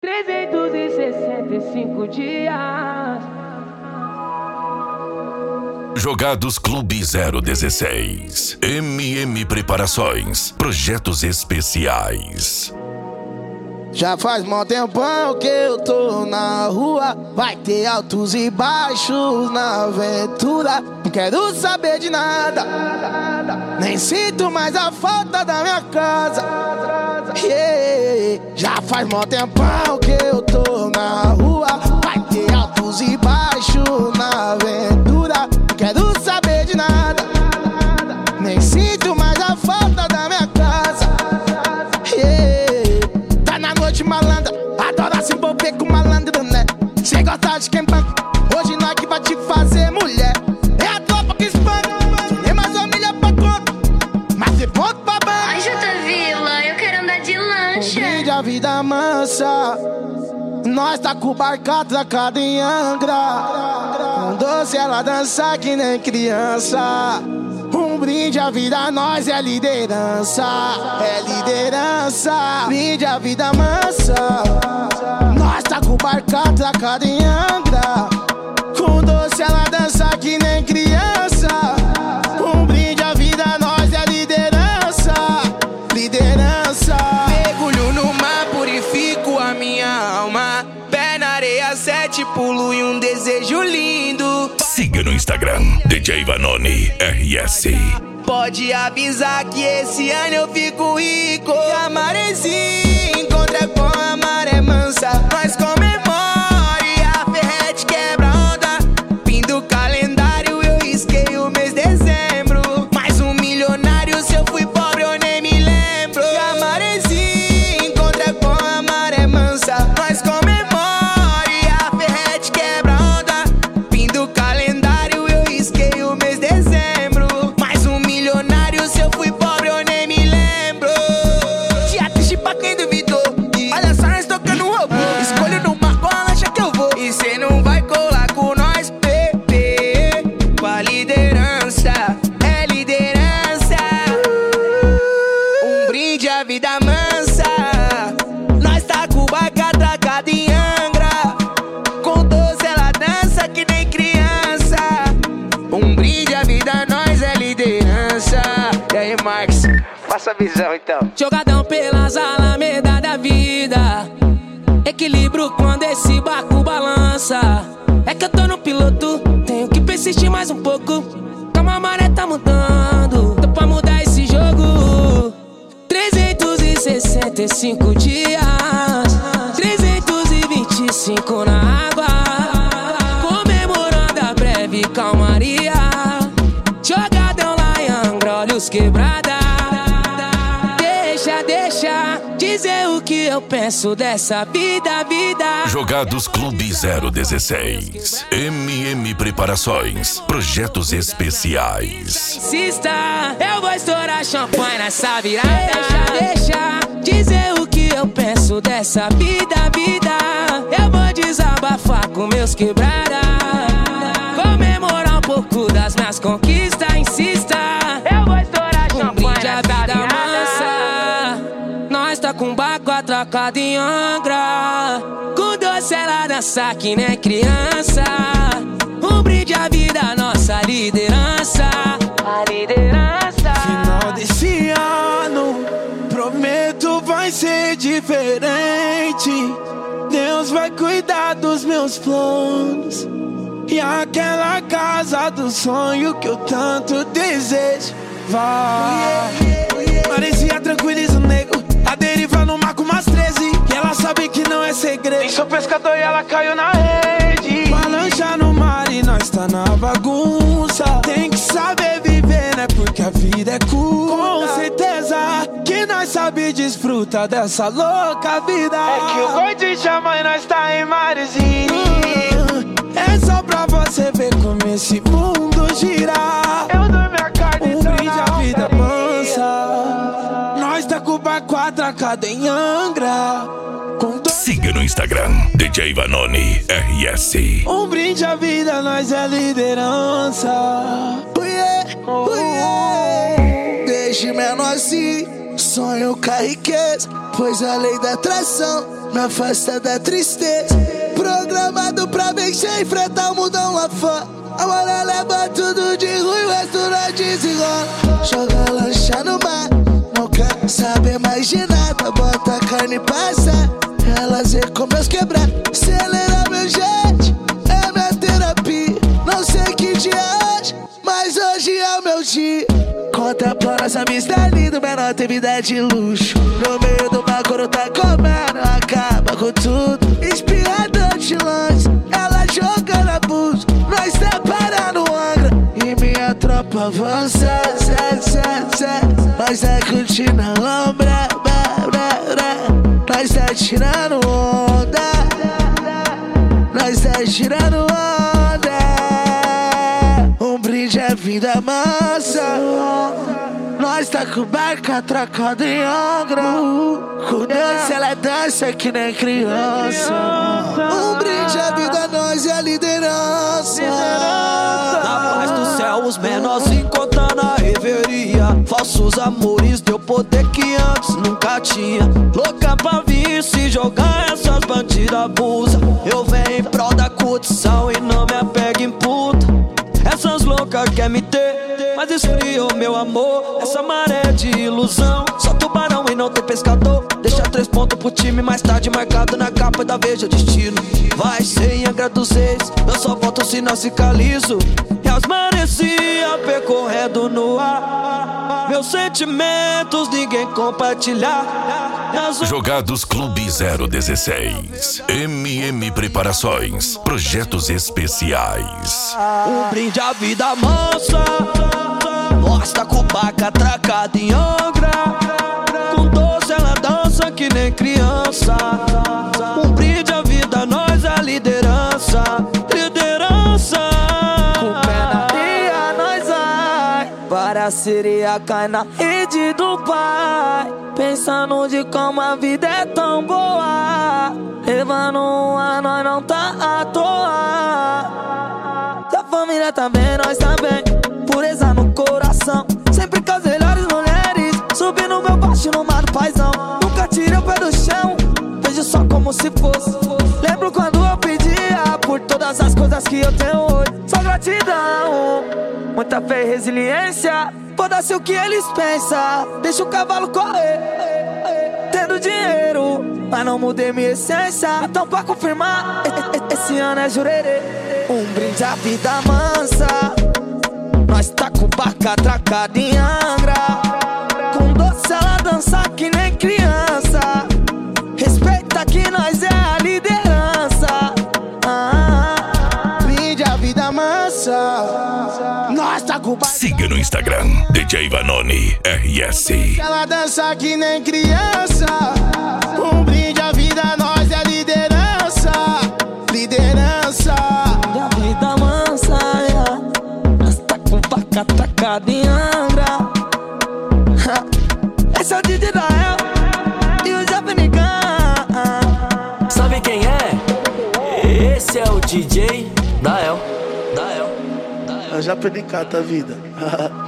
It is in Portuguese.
365 dias. Jogados Clube 016. MM Preparações. Projetos especiais. Já faz mó tempão que eu tô na rua. Vai ter altos e baixos na aventura. Não quero saber de nada, nem sinto mais a falta da minha casa. Já faz mó tempão que eu tô na rua. Vai ter altos e baixos na aventura. Não quero saber de nada, nem sinto mais a falta da minha casa. Tá na noite malandra, adora se envolver com malandro, né? Cê gosta de quem banca, hoje nós que vai te fazer mulher. É a tropa que espanca, nem mais uma milha pra conta, mas de ponto pra banca. Ai, Jota Vila, eu quero andar de lancha. Brinde a vida mansa, nós tá com o barco atracado em Angra. Com doce ela dança que nem criança. Um brinde à vida, nós é liderança. É liderança. Brinde a vida mansa, nós tá com o barco atracado em Angra. Com doce ela dança que nem criança. Um brinde à vida, nós é liderança. Liderança. Mergulho no mar, purifico a minha alma. Pé na areia, 7 pulo e um desejo lindo. Siga no Instagram, DJ Vanoni RS. Pode avisar que esse ano eu fico rico. E a maresia encontra com a maré mansa. Nós comemora e a ferrete quebra onda. Fim do calendário, eu risquei o mês de dezembro. Mais um milionário, se eu fui pobre eu nem me lembro. E a maresia encontra com a maré mansa. Nós comemora e a ferrete quebra onda. Fim do calendário, eu risquei o mês de dezembro. Mais um milionário, se eu fui pobre eu nem me lembro. Dia triste pra quem duvidou. Olha só nós tocando um robô. Escolho numa qual a lancha que eu vou. E cê não vai colar com nós, bebê. Com a liderança, é liderança. Um brinde à vida mansa. Nós tá com o barco atracado em Angra. Com 12 ela dança que nem criança. Um brinde à vida, nós é liderança. E aí, Marcos, passa a visão então. Jogadão pelas alamedas da vida. Equilíbrio quando esse barco balança. É que eu tô no piloto, tenho que persistir mais um pouco. Calma, a maré tá mudando, tô pra mudar esse jogo. 365 dias, 325 na água. Comemorando a breve calmaria. Jogadão lá em Angra, olhos quebrada. Deixa dizer o que eu penso dessa vida. Jogados Clube 016. MM Preparações. Projetos especiais. Insista, eu vou estourar champanhe nessa virada. Deixa dizer o que eu penso dessa vida. Eu vou desabafar com meus quebrada. Comemorar um pouco das minhas conquistas. Insista, eu vou estourar champanhe nessa virada. Nós tá com o barco atracado em Angra. Com doce ela dança que nem criança. Um brinde à vida, nossa liderança. A liderança. Final desse ano, prometo vai ser diferente. Deus vai cuidar dos meus planos. E aquela casa do sonho que eu tanto desejo vai. Parecia tranquiliza o nego. A deriva no mar com umas 13. E ela sabe que não é segredo. Nem sou pescador e ela caiu na rede. Uma lancha no mar e nós tá na bagunça. Tem que saber viver, né? Porque a vida é curta. Com certeza que nós sabe desfrutar dessa louca vida. É que o boi te chama e nós tá em marezinho. É só pra você ver como esse mundo gira. Eu dou minha carne, um brinde à vida mansa. Nós tá com o barco atracado em Angra. Siga no Instagram, DJ Vanoni RS. Um brinde à vida, nós é liderança. Deixe menor assim, sonho com a riqueza. pois a lei da atração me afasta da tristeza. Programado pra vencer, enfrentar o mundão lá fora. Agora leva tudo de ruim, o resto não desenrola. Joga lancha no mar, não quer saber mais de nada. Bota a carne e passa, elas vê como meus quebrar. Acelera meu jet, é minha terapia. Não sei que dia é hoje, mas hoje é o meu dia. Contemplando essa vista linda, menor tem vida de luxo. No meio do mar, quando tá comendo, acaba com tudo. Inspirador de longe, ela jogando abuso. Nós tá parando Angra e minha tropa avança. Nós tá curtindo a lombra, nós tá tirando onda, nós tá tirando onda. Um brinde é vida mansa. Nós tá com barca atracada em Angra. Com dança ela dança que nem criança. Um brinde é vida, nós é a liderança. Na paz do céu os menores encontram na reveria. Falsos amores deu poder que antes nunca tinha. Louca pra vir se jogar, essas bandidas abusam. Eu venho em prol da curtição e não me apego em puta. Essas loucas quer me ter, mas esfriou meu amor. Essa maré de ilusão, só tubarão e não tem pescador. Deixa 3 pontos pro time, mais tarde marcado na capa da Veja Destino. Vai ser em Angra dos Reis, eu só volto se nasce liso. E as maresia percorrendo no ar. Meus sentimentos ninguém compartilhar. Jogados Clube 016. MM Preparações. Projetos especiais. Um brinde à vida mansa. Nós tá com barca atracada em Angra. Com doce ela dança que nem criança. Um brinde à vida, nós é a liderança. Liderança. Com pé na areia nós vai. Para a sereia cai na rede do pai. Pensando de como a vida é tão boa. Levando um ar, nós não tá à toa. Se a família tá bem, nós também. Pureza no coração, sempre com as melhores mulheres. Subindo meu baixo no mar do paizão. Nunca tirei o pé do chão, vejo só como se fosse. Lembro quando eu pedia por todas as coisas que eu tenho hoje. Só gratidão, muita fé e resiliência. Foda-se o que eles pensam, deixa o cavalo correr. Tendo dinheiro, mas não mudei minha essência. Então pra confirmar, esse ano é jurerê. Um brinde à vida mansa. Nós tá com barca atracada em Angra. Com doce ela dança que nem criança. Respeita que nós é a liderança. Brinde a vida mansa. Nós tá com barca. Siga no Instagram, DJ Vanoni RS. Ela dança que nem criança. Um brinde a vida, nós é a liderança. Liderança. Brinde a vida mansa, yeah. Nós tá com barca atracada em Angra. Esse é o DJ Dael e o Japanican. Sabe quem é? Esse é o DJ Dael. Eu já perdi cada vida.